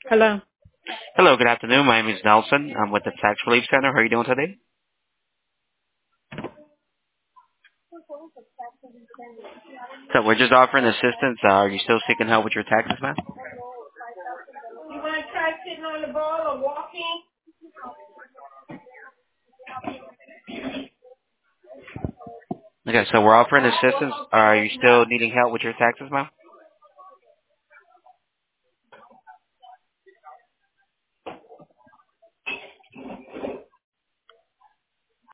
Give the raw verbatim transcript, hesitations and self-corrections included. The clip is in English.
Hello. Hello, good afternoon. My name is Nelson. I'm with the Tax Relief Center. How are you doing today? So we're just offering assistance. Uh, are you still seeking help with your taxes, ma'am? You want to try sitting on the ball or walking? Okay, so we're offering assistance. Are you still needing help with your taxes, ma'am?